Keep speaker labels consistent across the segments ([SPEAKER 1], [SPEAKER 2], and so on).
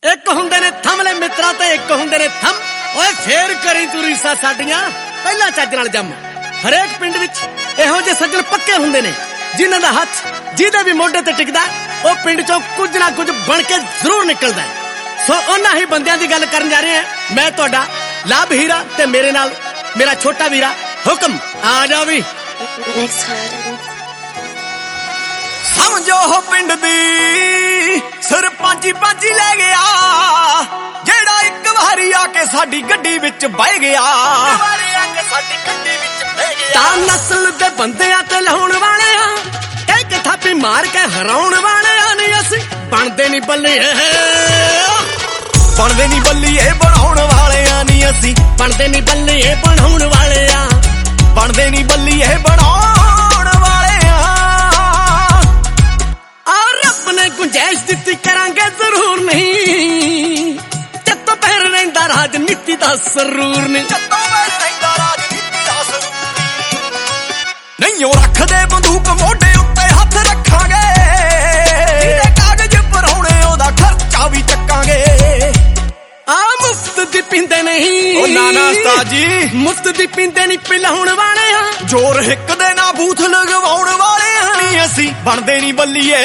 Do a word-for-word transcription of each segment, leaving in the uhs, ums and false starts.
[SPEAKER 1] ਇੱਕ ਹੁੰਦੇ ਨੇ ਥਮਲੇ ਮਿੱਤਰਾ ਤੇ ਇੱਕ ਹੁੰਦੇ ਨੇ ਥਮ। ਓਏ ਫੇਰ ਕਰੀ ਤੂੰ ਰੀਸਾਂ ਸਾਡੀਆਂ, ਪਹਿਲਾਂ ਚੱਜ ਨਾਲ ਜੰਮ। ਹਰੇਕ ਪਿੰਡ ਵਿੱਚ ਇਹੋ ਜਿਹੇ ਸੱਜਣ ਪੱਕੇ ਹੁੰਦੇ ਨੇ ਜਿਨ੍ਹਾਂ ਦਾ ਹੱਥ ਜਿਹਦੇ ਵੀ ਮੋਢੇ ਤੇ ਟਿਕਦਾ ਉਹ ਪਿੰਡ ਚੋਂ ਕੁਝ ਨਾ ਕੁਝ ਬਣ ਕੇ ਜ਼ਰੂਰ ਨਿਕਲਦਾ। ਸੋ ਉਹਨਾਂ ਹੀ ਬੰਦਿਆਂ ਦੀ ਗੱਲ ਕਰਨ ਜਾ ਰਹੇ ਹਾਂ। ਮੈਂ ਤੁਹਾਡਾ ਲਾਭ ਹੀਰਾ ਤੇ ਮੇਰੇ ਨਾਲ ਮੇਰਾ ਛੋਟਾ ਵੀਰਾ ਹੁਕਮ। ਆ ਜਾ ਵੀ
[SPEAKER 2] ਸਮਝੋ ਉਹ ਪਿੰਡ ਦੀ ਸਰਪੰਚੀ ਪੰਚੀ ਲੈ ਗਿਆ, ਜਿਹੜਾ ਇੱਕ ਵਾਰੀ ਆ ਕੇ ਸਾਡੀ ਗੱਡੀ ਵਿੱਚ ਬਹਿ ਗਿਆ।
[SPEAKER 1] ਤਾਂ ਨਸਲ ਦੇ ਬੰਦਿਆਂ ਤੇ ਲਾਉਣ ਵਾਲਿਆਂ, ਇੱਕ ਥਾਪੀ ਮਾਰ ਕੇ ਹਰਾਉਣ ਵਾਲਿਆਂ ਨੇ ਅਸੀਂ ਬਣਦੇ ਨਹੀਂ ਬੱਲੀਏ,
[SPEAKER 2] ਬਣਦੇ ਨਹੀਂ ਬੱਲੀਏ ਬਣਾਉਣ ਵਾਲਿਆਂ ਨਹੀਂ ਅਸੀਂ,
[SPEAKER 1] ਬਣਦੇ ਨਹੀਂ ਬੱਲੀਏ ਬਣਾਉਣ ਵਾਲਿਆਂ,
[SPEAKER 2] ਬਣਦੇ ਨਹੀਂ ਬੱਲੀਏ ਬਣਾਉਣ ਵਾਲਿਆਂ।
[SPEAKER 1] ਆ ਰੱਬ ਨੇ ਗੁੰਜਾਇਸ਼ ਦਿੱਤੀ ਕਰਾਂਗੇ ਜ਼ਰੂਰ ਨਹੀਂ, ਚੱਤੋਂ ਪਹਿਰ ਰਹਿੰਦਾ ਰਾਜਨੀਤੀ ਦਾ ਸਰੂਰ ਨਹੀਂ,
[SPEAKER 2] ਚੱਤੋਂ ਪਹਿਰ ਰਹਿੰਦਾ ਰਾਜਨੀਤੀ ਦਾ ਸਰੂਰ ਨਹੀਂ। ਉਹ ਰੱਖਦੇ ਬੰਦੂਕ ਮੋਢੇ ਉੱਤੇ ਹੱਥ ਰੱਖਾਂਗੇ, ਜਿਹਦੇ ਕਾਗਜ਼ ਭਰਾਉਣੇ ਉਹਦਾ ਖਰਚਾ ਵੀ ਚੱਕਾਂਗੇ।
[SPEAKER 1] ਆ ਮੁਫਤ ਦੀ ਪੀਂਦੇ ਨਹੀਂ,
[SPEAKER 2] ਉਹ ਨਾ ਨਾ ਉਸਤਾਦ ਜੀ,
[SPEAKER 1] ਮੁਫਤ ਦੀ ਪੀਂਦੇ ਨਹੀਂ ਪਿਲਾਉਣ ਵਾਲੇ ਆ,
[SPEAKER 2] ਜੋਰ ਹਿੱਕ ਦੇ ਨਾ ਬੂਥ ਲਗਵਾਉਣ ਵਾਲੇ ਨਹੀਂ ਅਸੀਂ, ਬਣਦੇ ਨਹੀਂ ਬੱਲੀਏ,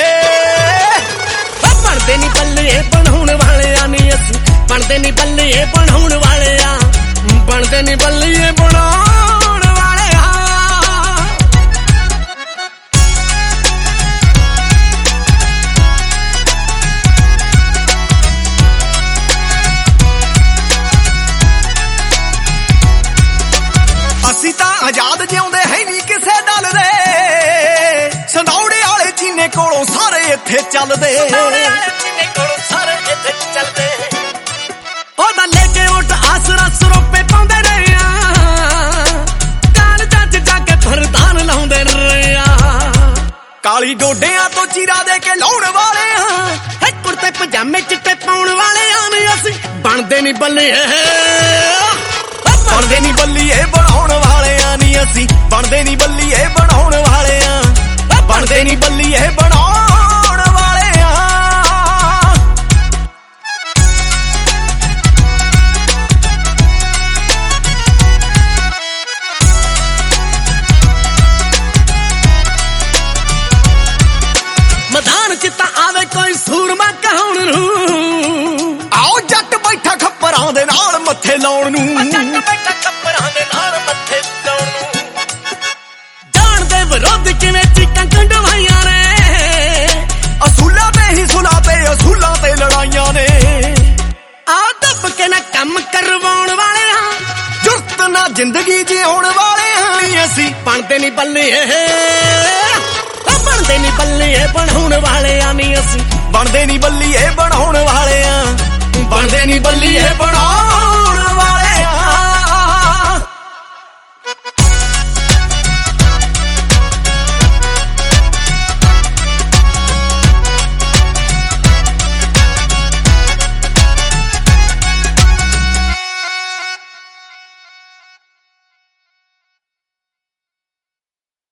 [SPEAKER 1] ਬਣਦੇ ਨਹੀਂ ਬੱਲੀਏ ਬਣਾਉਣ ਵਾਲਿਆਂ ਨਹੀਂ ਅਸੀਂ, ਬਣਦੇ ਨਹੀਂ ਬੱਲੀਏ ਬਣਾਉਣ ਵਾਲਿਆਂ, ਬਣਦੇ ਨਹੀਂ ਬੱਲੀਏ ਬਣਾਉਣ ਵਾਲਿਆਂ।
[SPEAKER 2] ਅਸੀਂ ਤਾਂ ਆਜ਼ਾਦ ਜਿਉਂਦੇ ਹੈ ਨਹੀਂ ਕਿਸੇ ਦਲ ਦੇ, ਸੰਧੌੜੇ ਵਾਲੇ ਚੀਨੇ ਕੋਲੋਂ ਸਾਰੇ ਇੱਥੇ ਚੱਲਦੇ,
[SPEAKER 1] ਉਹਦਾ ਲੈ ਕੇ ਉੱਠ ਆਸਰਾ ਸਰੋਪੇ ਪਾਉਂਦੇ ਰਹੇ ਆ, ਕਾਲਜਾਂ ਚ ਜਾ ਕੇ ਫਰਦਾਨ ਲਾਉਂਦੇ ਰਹੇ ਆ,
[SPEAKER 2] ਕਾਲੀ ਡੋਡਿਆਂ ਤੋਂ ਚੀਰਾ ਦੇ ਕੇ ਲਾਉਣ ਵਾਲੇ ਆ,
[SPEAKER 1] ਹੈ ਕੁੜਤੇ ਪਜਾਮੇ ਚਿੱਟੇ ਪਾਉਣ ਵਾਲੇ ਆ ਨਹੀਂ ਅਸੀਂ, ਬਣਦੇ ਨਹੀਂ ਬੱਲੀਏ,
[SPEAKER 2] ਬਣਦੇ ਨਹੀਂ ਬੱਲੀਏ ਬਣਾਉਣ ਵਾਲਿਆਂ ਨਹੀਂ ਅਸੀਂ, ਬਣਦੇ ਨਹੀਂ ਬੱਲੀਏ ਬਣਾਉਣ ਵਾਲਿਆਂ, ਬਣਦੇ ਨਹੀਂ ਬੱਲੀਏ ਬਣਾਉਣ ਵਾਲਿਆਂ।
[SPEAKER 1] ਮੈਦਾਨ ਚ ਤਾਂ ਆਵੇ ਕੋਈ ਸੂਰਮਾ ਕਹਾਉਣ ਨੂੰ,
[SPEAKER 2] ਆਓ ਜੱਟ ਬੈਠਾ ਖੱਪਰਾਂ ਦੇ ਨਾਲ ਮੱਥੇ ਲਾਉਣ ਨੂੰ,
[SPEAKER 1] ਵਿਰੋਧ ਕਿਵੇਂ ਚੀਕਾਂ ਕੰਡਵਾਈਆਂ ਨੇ,
[SPEAKER 2] ਅਸੂਲਾਂ ਤੇ ਹੀ ਸੁਲਾ ਤੇ ਅਸੂਲਾਂ ਤੇ ਲੜਾਈਆਂ ਨੇ,
[SPEAKER 1] ਆ ਦੱਬ ਕੇ ਨਾ ਕੰਮ ਕਰਵਾਉਣ ਵਾਲਿਆਂ,
[SPEAKER 2] ਜੁਰਤ ਨਾ ਜ਼ਿੰਦਗੀ ਜਿਉਣ ਵਾਲਿਆਂ ਨਹੀਂ ਅਸੀਂ,
[SPEAKER 1] ਬਣਦੇ ਨਹੀਂ ਬੱਲੀਏ, ਬਣਦੇ ਨਹੀਂ ਬੱਲੀਏ ਬਣਾਉਣ ਵਾਲਿਆਂ ਨਹੀਂ ਅਸੀਂ,
[SPEAKER 2] ਬਣਦੇ ਨਹੀਂ ਬੱਲੀਏ ਬਣਾਉਣ ਵਾਲਿਆਂ, ਬਣਦੇ ਨਹੀਂ ਬੱਲੀਏ ਬਣਾਉਣ